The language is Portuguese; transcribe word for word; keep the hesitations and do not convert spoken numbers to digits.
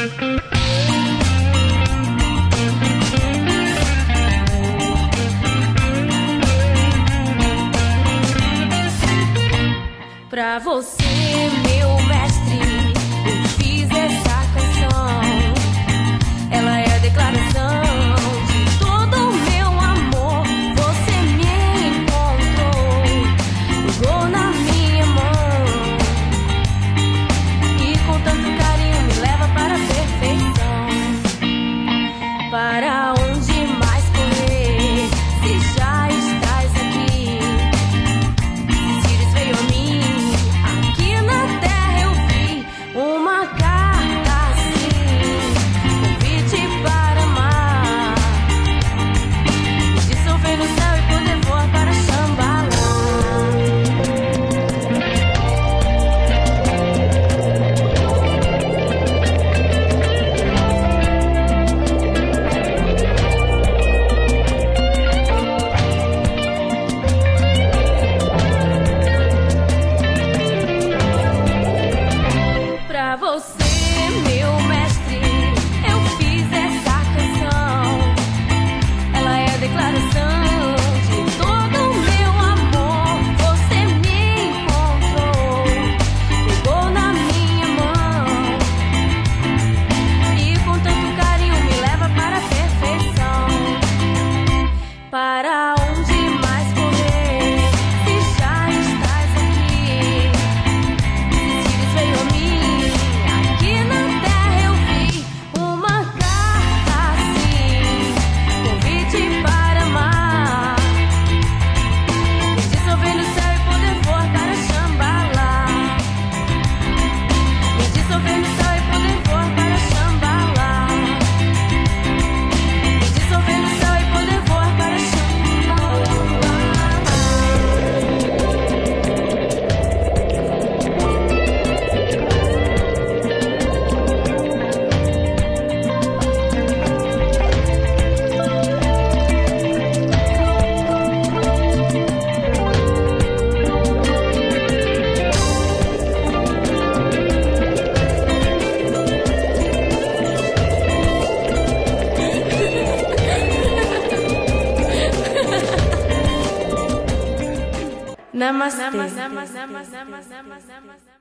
Pra você, meu mestre, eu fiz essa canção. Ela é a declaração de todo o meu amor. Você me encontrou, pegou na minha mão e com tanto carinho me leva para a perfeição. Para onde mais correr, se já estás aqui. Sirius veio a mim. Uma carta assim, convite para amar, me dissolver no céu e poder voar para Xambalá. Pra você, meu mestre, eu fiz essa canção. Ela é a declaração de todo o meu amor. Você me encontrou, pegou na minha mão e com tanto carinho me leva para a perfeição. Para onde mais correr, se já estás aqui. Sirius veio a mim. Namastê. Namastê. Namastê. Namastê.